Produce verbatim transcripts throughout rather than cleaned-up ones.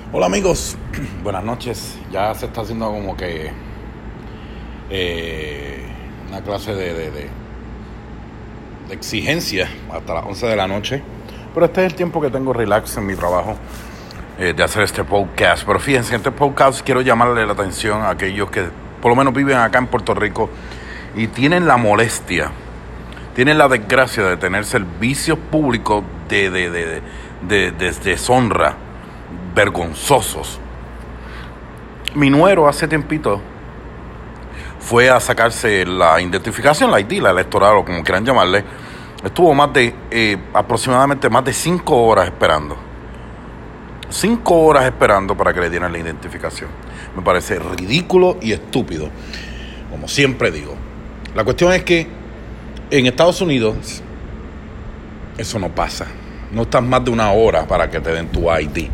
Hola amigos, buenas noches. Ya se está haciendo como que eh, una clase de, de, de, de exigencia hasta las once de la noche. Pero este es el tiempo que tengo relax en mi trabajo eh, de hacer este podcast. Pero fíjense, en este podcast quiero llamarle la atención a aquellos que por lo menos viven acá en Puerto Rico y tienen la molestia, tienen la desgracia de tener servicios públicos de, de, de, de, de, de deshonra, vergonzosos. Mi nuero hace tiempito fue a sacarse la identificación, la I D, la electoral o como quieran llamarle. Estuvo más de eh, aproximadamente más de cinco horas esperando. Cinco horas esperando para que le dieran la identificación. Me parece ridículo y estúpido, como siempre digo. La cuestión es que en Estados Unidos eso no pasa. No estás más de una hora para que te den tu I D.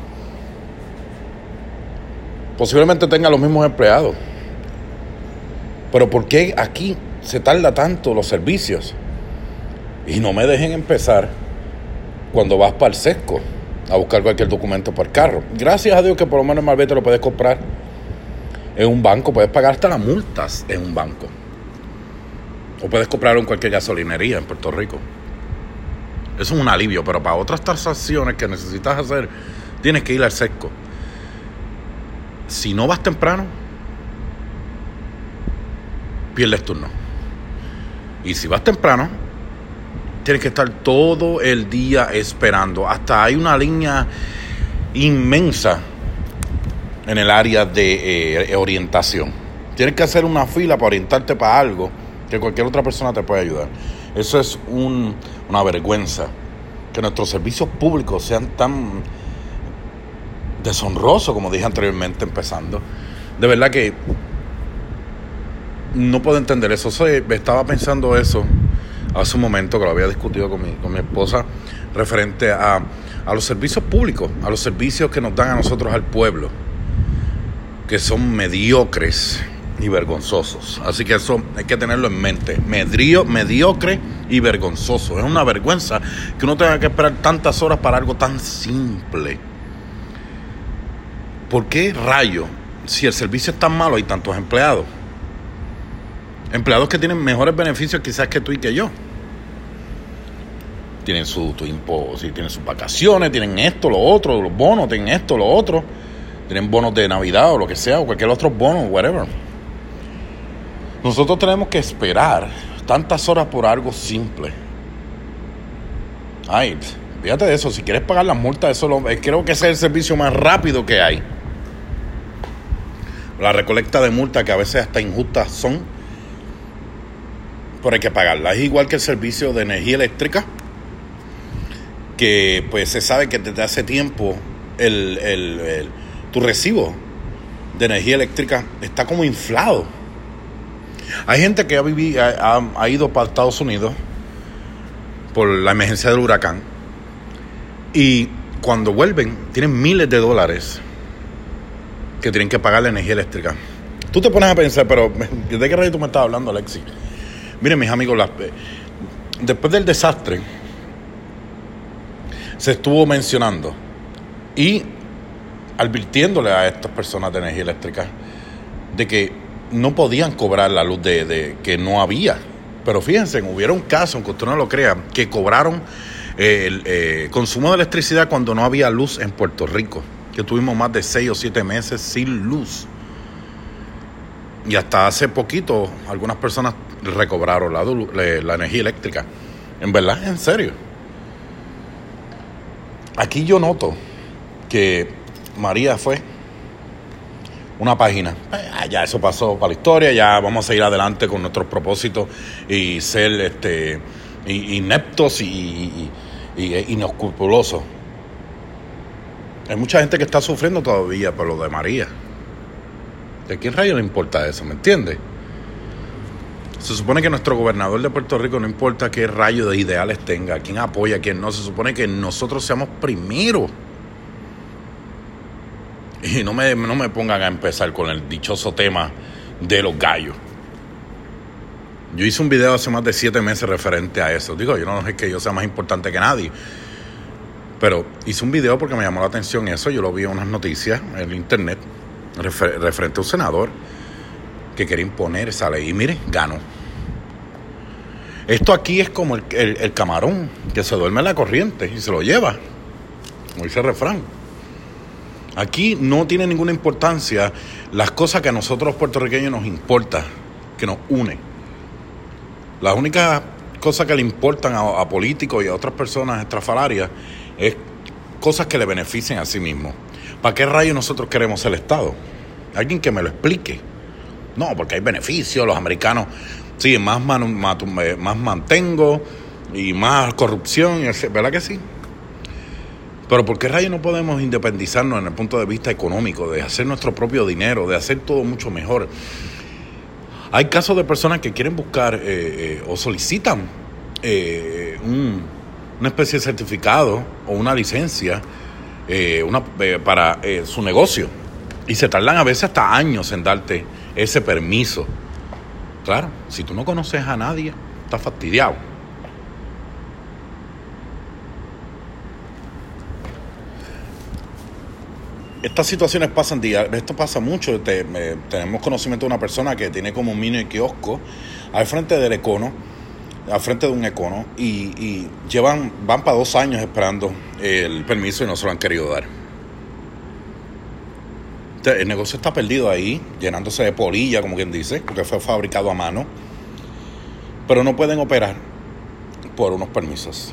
Posiblemente tenga los mismos empleados. Pero ¿por qué aquí se tarda tanto los servicios? Y no me dejen empezar cuando vas para el sesco a buscar cualquier documento para el carro. Gracias a Dios que por lo menos en Marbete lo puedes comprar en un banco. Puedes pagar hasta las multas en un banco. O puedes comprarlo en cualquier gasolinería en Puerto Rico. Eso es un alivio, pero para otras transacciones que necesitas hacer, tienes que ir al sesco. Si no vas temprano, pierdes turno. Y si vas temprano, tienes que estar todo el día esperando. Hasta hay una línea inmensa en el área de eh, orientación. Tienes que hacer una fila para orientarte para algo que cualquier otra persona te puede ayudar. Eso es un, una vergüenza. Que nuestros servicios públicos sean tan deshonrosos, como dije anteriormente empezando. De verdad que no puedo entender eso. Soy, estaba pensando eso hace un momento, que lo había discutido con mi, con mi esposa, referente a, a los servicios públicos, a los servicios que nos dan a nosotros, al pueblo, que son mediocres y vergonzosos. Así que eso hay que tenerlo en mente. Medrio, mediocre y vergonzoso. Es una vergüenza que uno tenga que esperar tantas horas para algo tan simple. ¿Por qué rayo, si el servicio es tan malo, hay tantos empleados? Empleados que tienen mejores beneficios quizás que tú y que yo. Tienen su tiempo, sí, tienen sus vacaciones, tienen esto, lo otro, los bonos, tienen esto, lo otro. Tienen bonos de Navidad o lo que sea, o cualquier otro bono, whatever. Nosotros tenemos que esperar tantas horas por algo simple. Ay, fíjate de eso. Si quieres pagar las multas, eso lo, creo que ese es el servicio más rápido que hay. La recolecta de multas, que a veces hasta injustas son, pero hay que pagarla. Es igual que el servicio de energía eléctrica, que pues se sabe que desde hace tiempo el, el, el, tu recibo de energía eléctrica está como inflado. Hay gente que ha, vivido, ha, ha ido para Estados Unidos por la emergencia del huracán y cuando vuelven tienen miles de dólares que tienen que pagar la energía eléctrica. Tú te pones a pensar, pero ¿de qué rayo tú me estás hablando, Alexis? Miren, mis amigos, la, después del desastre se estuvo mencionando y advirtiéndole a estas personas de energía eléctrica de que no podían cobrar la luz de, de que no había. Pero fíjense, hubieron casos, aunque usted no lo crea, que cobraron eh, el eh, consumo de electricidad cuando no había luz en Puerto Rico, que tuvimos más de seis o siete meses sin luz. Y hasta hace poquito algunas personas recobraron la, la, la energía eléctrica. En verdad, en serio. Aquí yo noto que María fue una página. Eh, ya eso pasó para la historia, ya vamos a seguir adelante con nuestros propósitos y ser este ineptos y, y, y, y inescrupulosos. Hay mucha gente que está sufriendo todavía por lo de María. ¿De quién rayo le importa eso? ¿Me entiendes? Se supone que nuestro gobernador de Puerto Rico, no importa qué rayo de ideales tenga, quién apoya, quién no, se supone que nosotros seamos primeros. Y no me, no me pongan a empezar con el dichoso tema de los gallos. Yo hice un video hace más de siete meses referente a eso. Digo, yo no es que yo sea más importante que nadie, Pero hice un video porque me llamó la atención eso. Yo lo vi en unas noticias en el internet refer- referente a un senador que quería imponer esa ley. Y mire, ganó. Esto aquí es como el, el, el camarón que se duerme en la corriente y se lo lleva, como dice el refrán. Aquí no tiene ninguna importancia las cosas que a nosotros los puertorriqueños nos importa, que nos une. Las únicas cosas que le importan a, a políticos y a otras personas estrafalarias es cosas que le beneficien a sí mismos. ¿Para qué rayos nosotros queremos el Estado? Alguien que me lo explique. No, porque hay beneficios, los americanos, sí, más, man, más, más mantengo y más corrupción, ¿verdad que sí? Pero ¿por qué rayos no podemos independizarnos en el punto de vista económico, de hacer nuestro propio dinero, de hacer todo mucho mejor? Hay casos de personas que quieren buscar eh, eh, o solicitan eh, un, una especie de certificado o una licencia eh, una, eh, para eh, su negocio y se tardan a veces hasta años en darte ese permiso. Claro, si tú no conoces a nadie, estás fastidiado. Estas situaciones pasan día, esto pasa mucho. Te, eh, tenemos conocimiento de una persona que tiene como un mini kiosco al frente del Econo, al frente de un Econo, y, y llevan, van para dos años esperando el permiso y no se lo han querido dar. El negocio está perdido ahí, llenándose de polilla, como quien dice, porque fue fabricado a mano, pero no pueden operar por unos permisos.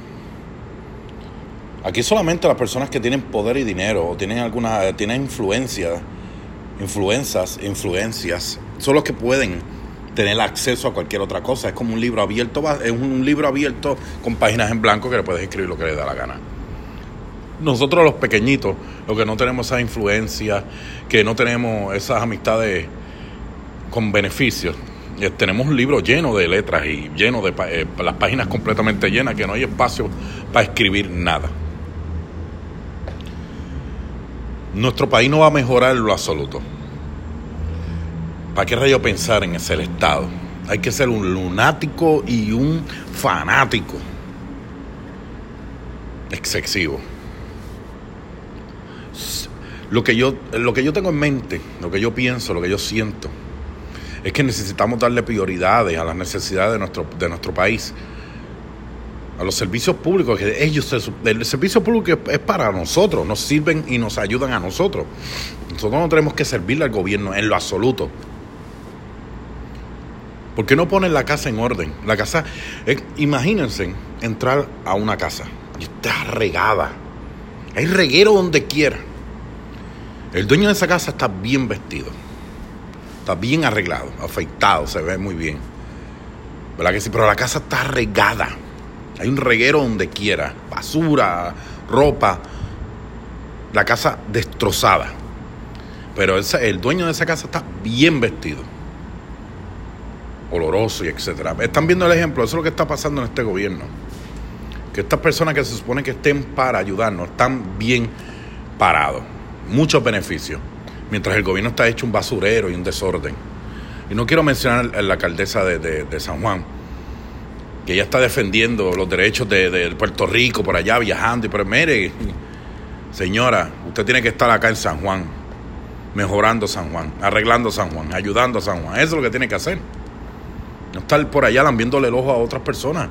Aquí solamente las personas que tienen poder y dinero o tienen alguna, tienen influencia, influencias, influencias, son los que pueden tener acceso a cualquier otra cosa. Es como un libro abierto, es un libro abierto con páginas en blanco que le puedes escribir lo que le da la gana. Nosotros los pequeñitos, los que no tenemos esa influencia, que no tenemos esas amistades con beneficios, eh, tenemos un libro lleno de letras y lleno de eh, las páginas completamente llenas, que no hay espacio para escribir nada. Nuestro país no va a mejorar en lo absoluto. ¿Para qué rayo pensar en ser Estado? Hay que ser un lunático y un fanático excesivo. Lo que yo, lo que yo tengo en mente, lo que yo pienso, lo que yo siento, es que necesitamos darle prioridades a las necesidades de nuestro, de nuestro país, a los servicios públicos, que ellos, el servicio público es para nosotros, nos sirven y nos ayudan a nosotros. Nosotros no tenemos que servirle al gobierno en lo absoluto. ¿Por qué no ponen la casa en orden? La casa, eh, imagínense entrar a una casa y está regada. Hay reguero donde quiera. El dueño de esa casa está bien vestido, está bien arreglado, afeitado, se ve muy bien, ¿verdad que sí? Pero la casa está regada. Hay un reguero donde quiera, basura, ropa, la casa destrozada. Pero ese, el dueño de esa casa está bien vestido, oloroso y etcétera. Están viendo el ejemplo, eso es lo que está pasando en este gobierno. Que estas personas que se supone que estén para ayudarnos están bien parados, muchos beneficios, mientras el gobierno está hecho un basurero y un desorden. Y no quiero mencionar a la alcaldesa de, de, de San Juan, que ella está defendiendo los derechos de, de Puerto Rico por allá viajando. Y pero mire, señora, usted tiene que estar acá en San Juan, mejorando San Juan, arreglando San Juan, ayudando a San Juan. Eso es lo que tiene que hacer. No estar por allá lambiéndole el ojo a otras personas.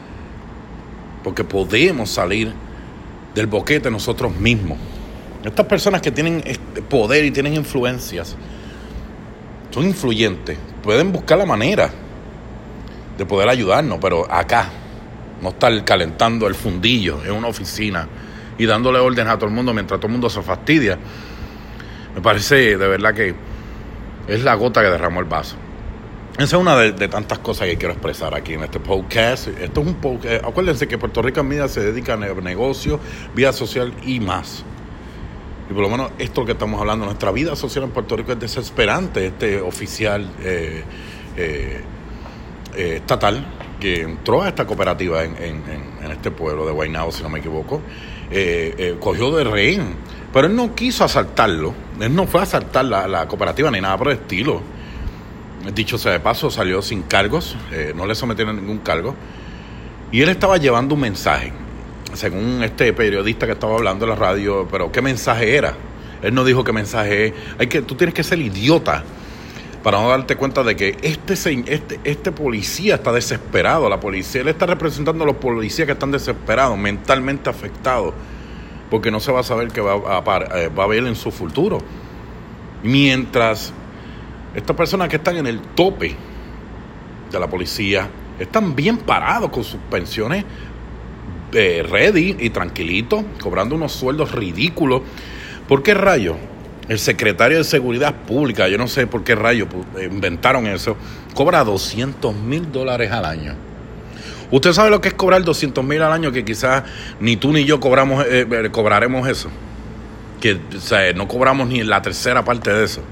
Porque podemos salir del boquete nosotros mismos. Estas personas que tienen poder y tienen influencias, son influyentes, pueden buscar la manera de poder ayudarnos, pero acá, no estar calentando el fundillo en una oficina y dándole órdenes a todo el mundo mientras todo el mundo se fastidia, me parece de verdad que es la gota que derramó el vaso. Esa es una de, de tantas cosas que quiero expresar aquí en este podcast. Esto es un podcast. Acuérdense que Puerto Rico en Vida se dedica a negocio, vida social y más. Y por lo menos esto que estamos hablando, nuestra vida social en Puerto Rico es desesperante. Este oficial eh, eh, eh, estatal que entró a esta cooperativa en, en, en este pueblo de Guaynabo, si no me equivoco, eh, eh, cogió de rehén. Pero él no quiso asaltarlo. Él no fue a asaltar la, la cooperativa ni nada por el estilo. Dicho sea de paso, salió sin cargos, eh, no le sometieron ningún cargo. Y él estaba llevando un mensaje. según este periodista que estaba hablando en la radio, pero ¿qué mensaje era? Él no dijo qué mensaje es. Hay que, tú tienes que ser idiota para no darte cuenta de que este, este, este policía está desesperado. La policía, él está representando a los policías que están desesperados, mentalmente afectados, porque no se va a saber qué va a, a, va a ver en su futuro. Mientras estas personas que están en el tope de la policía están bien parados con sus pensiones eh, ready y tranquilitos, cobrando unos sueldos ridículos. ¿Por qué rayos? El secretario de Seguridad Pública, yo no sé por qué rayos inventaron eso, cobra doscientos mil dólares al año. ¿Usted sabe lo que es cobrar doscientos mil al año? Que quizás ni tú ni yo cobramos, eh, cobraremos eso. Que o sea, no cobramos ni la tercera parte de eso.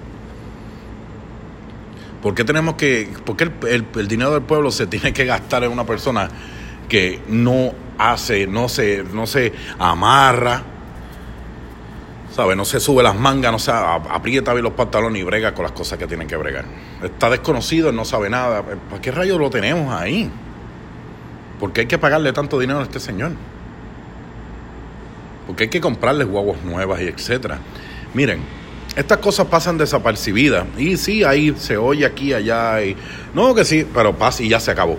¿Por qué tenemos que, por qué el, el, el dinero del pueblo se tiene que gastar en una persona que no hace, no se, no se amarra, ¿sabe? No se sube las mangas, no se aprieta bien los pantalones y brega con las cosas que tienen que bregar? Está desconocido, no sabe nada. ¿Para qué rayos lo tenemos ahí? ¿Por qué hay que pagarle tanto dinero a este señor? ¿Por qué hay que comprarle guaguas nuevas y etcétera? Miren, estas cosas pasan desapercibidas. Y sí, ahí se oye aquí, allá. Y, no, que sí, pero pasa y ya se acabó.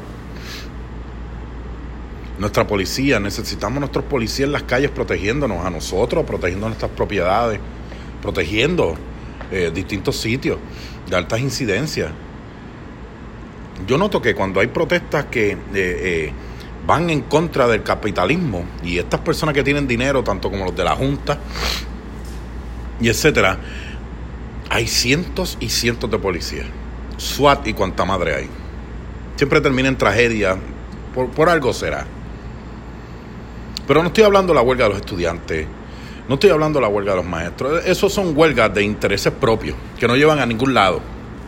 Nuestra policía, necesitamos nuestros policías en las calles protegiéndonos a nosotros, protegiendo nuestras propiedades, protegiendo eh, distintos sitios de altas incidencias. Yo noto que cuando hay protestas que eh, eh, van en contra del capitalismo, y estas personas que tienen dinero, tanto como los de la Junta y etcétera, hay cientos y cientos de policías, SWAT y cuanta madre hay. Siempre termina en tragedia, por, por algo será. Pero no estoy hablando de la huelga de los estudiantes, no estoy hablando de la huelga de los maestros. Esos son huelgas de intereses propios, que no llevan a ningún lado.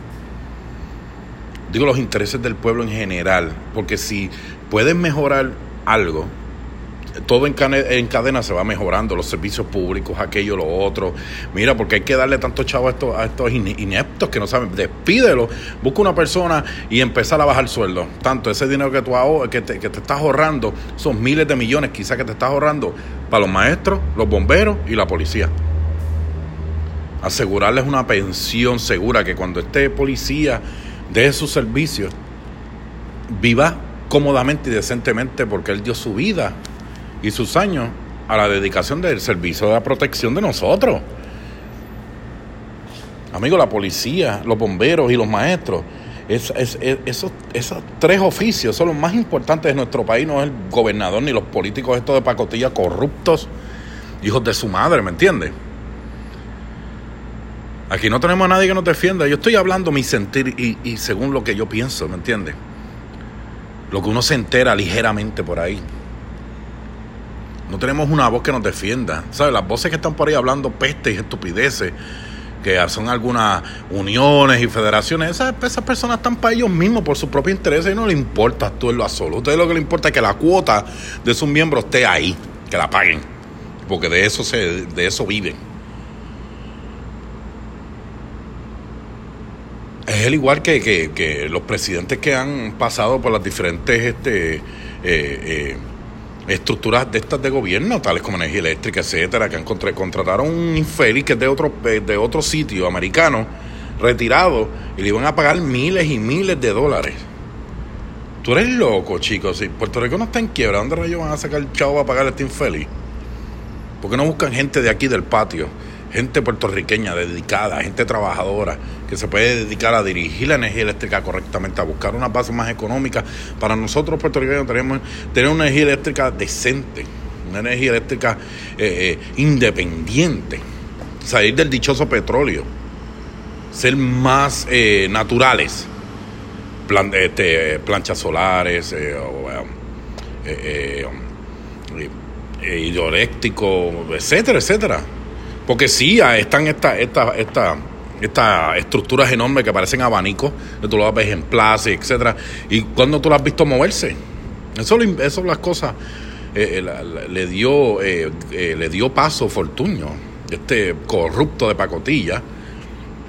Digo los intereses del pueblo en general, porque si pueden mejorar algo, todo en, en cadena se va mejorando, los servicios públicos, aquello, lo otro. Mira, porque hay que darle tanto chavo a estos, a estos ineptos que no saben. Despídelo, busca una persona y empezar a bajar sueldo. Tanto ese dinero que tú ahor- que te, que te estás ahorrando, son miles de millones quizás que te estás ahorrando para los maestros, los bomberos y la policía. Asegurarles una pensión segura, que cuando este policía deje sus servicios, viva cómodamente y decentemente, porque él dio su vida y sus años a la dedicación del servicio de la protección de nosotros. Amigos, la policía, los bomberos y los maestros, es, es, es, esos, esos tres oficios son los más importantes de nuestro país. No es el gobernador ni los políticos estos de pacotilla corruptos, hijos de su madre, ¿me entiendes? Aquí no tenemos a nadie que nos defienda. Yo estoy hablando mi sentir y, y según lo que yo pienso, ¿me entiendes? Lo que uno se entera ligeramente por ahí. No tenemos una voz que nos defienda. ¿Sabes? Las voces que están por ahí hablando pestes y estupideces, que son algunas uniones y federaciones, esas, esas personas están para ellos mismos, por su propio interés, y no les importa tú en lo absoluto. A ustedes lo que les importa es que la cuota de sus miembros esté ahí, que la paguen, porque de eso, se, de eso viven. Es el igual que, que, que los presidentes que han pasado por las diferentes este, eh, eh, estructuras de estas de gobierno, tales como energía eléctrica, etcétera, que han contra, contrataron un infeliz que es de otro, de otro sitio americano, retirado, y le iban a pagar miles y miles de dólares. Tú eres loco, chicos. Si Puerto Rico no está en quiebra, ¿dónde rayos van a sacar el chavo para pagar a este infeliz? ¿Por qué no buscan gente de aquí del patio? Gente puertorriqueña dedicada, gente trabajadora, que se puede dedicar a dirigir la energía eléctrica correctamente, a buscar una base más económica. Para nosotros puertorriqueños tenemos tener una energía eléctrica decente, una energía eléctrica eh, eh, independiente, salir del dichoso petróleo, ser más eh, naturales, Plan, este, planchas solares, eh, eh, eh, eh, hidroeléctrico, etcétera, etcétera. Porque sí, están estas esta, esta, esta estructuras enormes que parecen abanicos, que tú las ves en plaza, etcétera. Y cuando tú las has visto moverse, eso, eso las cosas eh, la, la, le dio eh, eh, le dio paso Fortuño, este corrupto de pacotilla,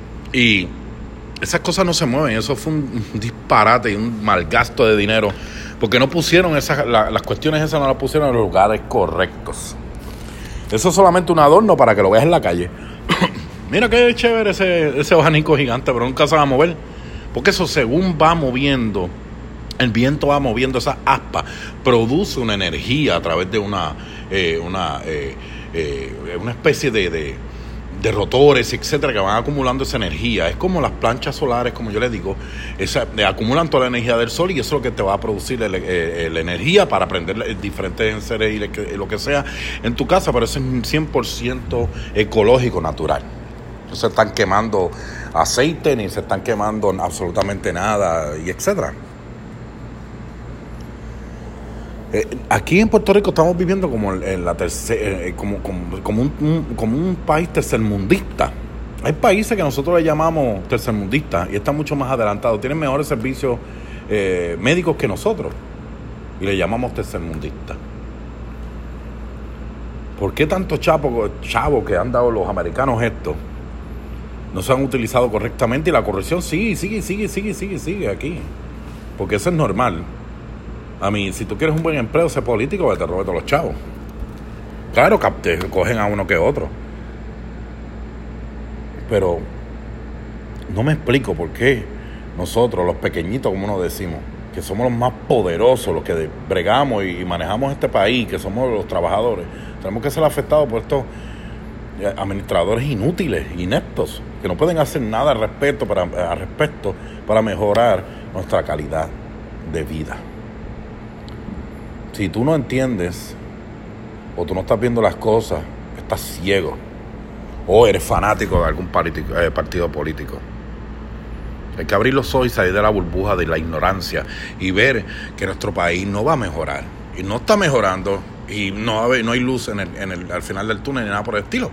y esas cosas no se mueven. Eso fue un disparate y un malgasto de dinero Porque no pusieron esas, la, las cuestiones esas no las pusieron en los lugares correctos. Eso es solamente un adorno para que lo veas en la calle. Mira qué chévere ese, ese abanico gigante, pero nunca se va a mover. Porque eso, según va moviendo, el viento va moviendo esas aspas, produce una energía a través de una, eh, una, eh, eh, una especie de, de, de rotores, etcétera, que van acumulando esa energía. Es como las planchas solares, como yo les digo, esa, eh, acumulan toda la energía del sol y eso es lo que te va a producir el, eh, la energía para prender diferentes enseres y lo que sea en tu casa, pero eso es cien por ciento ecológico, natural. No se están quemando aceite ni se están quemando absolutamente nada y etcétera. Eh, aquí en Puerto Rico estamos viviendo como en la tercera, eh, como, como, como, un, un, como un país tercermundista. Hay países que nosotros le llamamos tercermundistas y están mucho más adelantados, tienen mejores servicios eh, médicos que nosotros y le llamamos tercermundistas. ¿Por qué tantos chavos chavo que han dado los americanos estos no se han utilizado correctamente y la corrupción sigue, sigue, sigue, sigue, sigue, sigue aquí? Porque eso es normal. A mí, si tú quieres un buen empleo, ser político, te robes todos los chavos. Claro que te cogen a uno que otro. Pero no me explico por qué nosotros, los pequeñitos, como nos decimos, que somos los más poderosos, los que bregamos y manejamos este país, que somos los trabajadores, tenemos que ser afectados por estos administradores inútiles, ineptos, que no pueden hacer nada al respecto para, al respecto para mejorar nuestra calidad de vida. Si tú no entiendes o tú no estás viendo las cosas, estás ciego o eres fanático de algún partido, eh, partido político. Hay que abrir los ojos y salir de la burbuja de la ignorancia y ver que nuestro país no va a mejorar y no está mejorando y no, no hay luz en el, en el, al final del túnel ni nada por el estilo.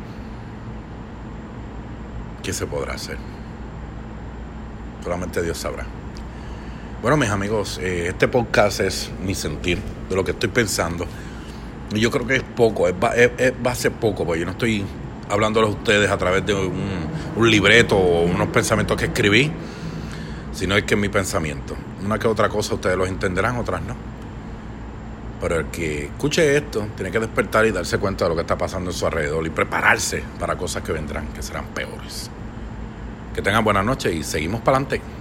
¿Qué se podrá hacer? Solamente Dios sabrá. Bueno, mis amigos, eh, este podcast es mi sentir de lo que estoy pensando. Y yo creo que es poco, es, es, es va a ser poco, porque yo no estoy hablándoles a ustedes a través de un, un libreto o unos pensamientos que escribí, sino es que es mi pensamiento. Una que otra cosa ustedes los entenderán, otras no. Pero el que escuche esto tiene que despertar y darse cuenta de lo que está pasando en su alrededor y prepararse para cosas que vendrán, que serán peores. Que tengan buenas noches y seguimos para adelante.